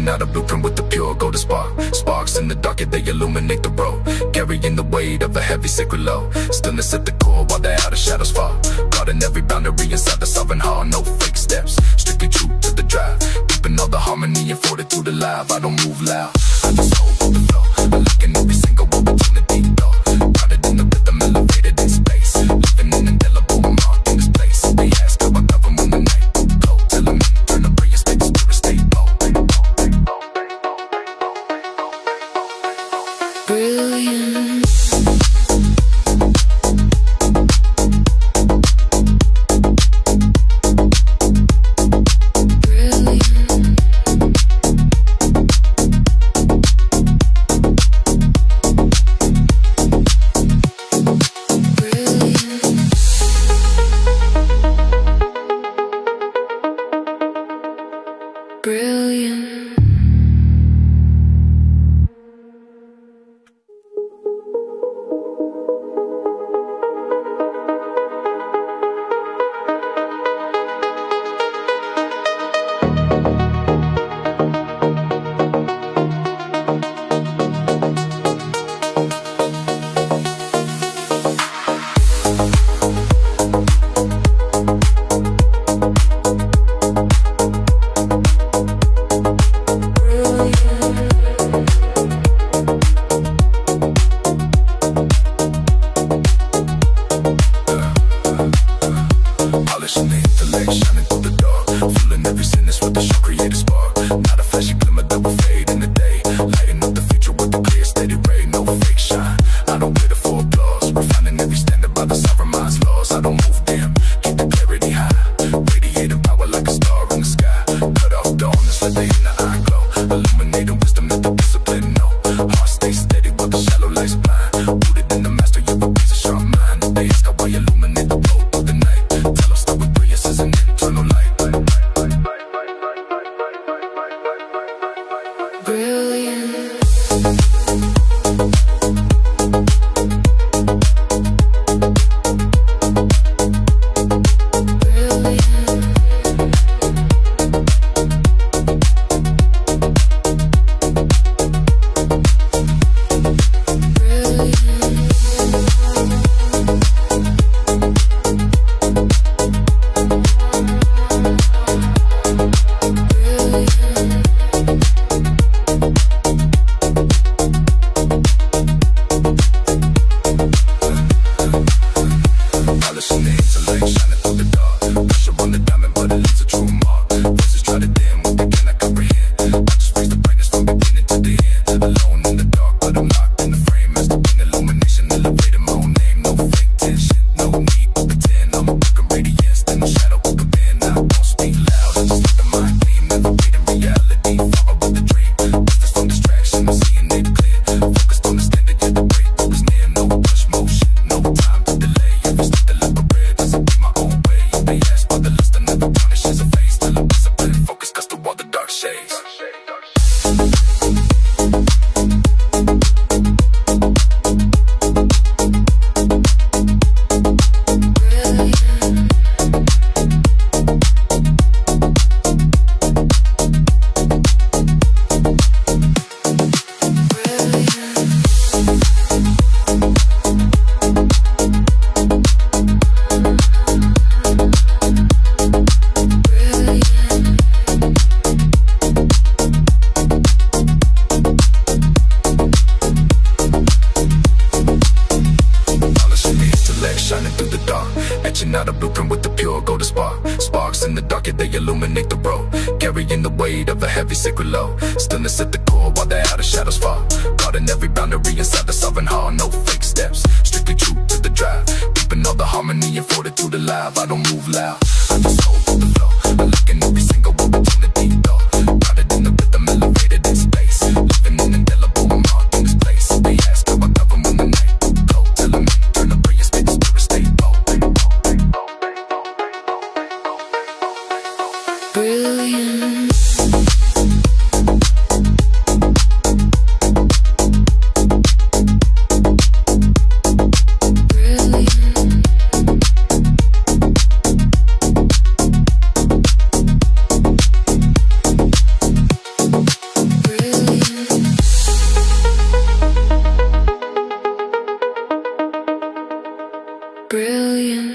Etching out a blueprint with the pure golden spark. Sparks in the dark, yeah, they illuminate the road, carrying the weight of a heavy sacred load. Stillness at the core while the outer shadows fall, caught in every boundary inside the sovereign hall. No fake steps, strictly true to the drive, keeping all the harmony and fortitude alive. I don't move loud, I just hold the flow. I look in every single opportunity, though, grounded in the rhythm, elevated in space, living an indelible mark in this place. They ask how I govern when the night cold, tell them turn the brilliant state to spirit state low. Brilliant. Brilliant. Polishing the intellect, shining through the dark, filling every sentence with the show, create a spark. Not a flashy glimmer that will fade in the day, lighting up the future with a clear, steady ray. No fake shine, I don't glitter for applause, refining every standard by the sovereign mind's laws. I don't move dim, keep the clarity high, radiating power like a star in the sky. Cut off darkness, let the inner eye glow, illuminating wisdom that the discipline know. Heart stay steady while the shallow lights blind, rooted in the master, you a razor sharp mind. They ask how I illuminate the road through the night, tell us start with brilliance as an internal light. Brilliant. Polishing the intellect, shining through the dark, pressure on the diamond, but it leaves a true mark. Voices try to dim what they cannot comprehend, I just raise the brightness from beginning to the end. Alone in the dark, but I'm locked in the frame, as the wind illumination, elevating my own name. No fake tension, no need to pretend, I'm a broken radiance, then the shadow will come in. I don't speak loud, I just let the mind gleam, never wait in reality, follow with the dream. Distance from distraction, I'm seeing it clear, focused on the standard, yet the breakthrough is near. No rush motion, no time to delay, every step that left a red, doesn't be my own way. They ask for the list, I never tarnishes a face, till I'm disciplined, focus cuts through all the dark shades. Shining through the dark, etching out a blueprint with the pure golden spark. Sparks in the dark, yeah, they illuminate the road, carrying the weight of a heavy sacred load. Stillness at the core while the outer shadows fall, caught in every boundary inside the sovereign hall. No fake steps, strictly true to the drive, keeping all the harmony and fortitude alive. I don't move loud, I just hold the flow. I look in every single opportunity, though, grounded in the rhythm, elevated in space, living an indelible mark in this place. They ask how I govern when the night cold, tell them turn the brilliant state to spirit state low. Brilliant. brilliant.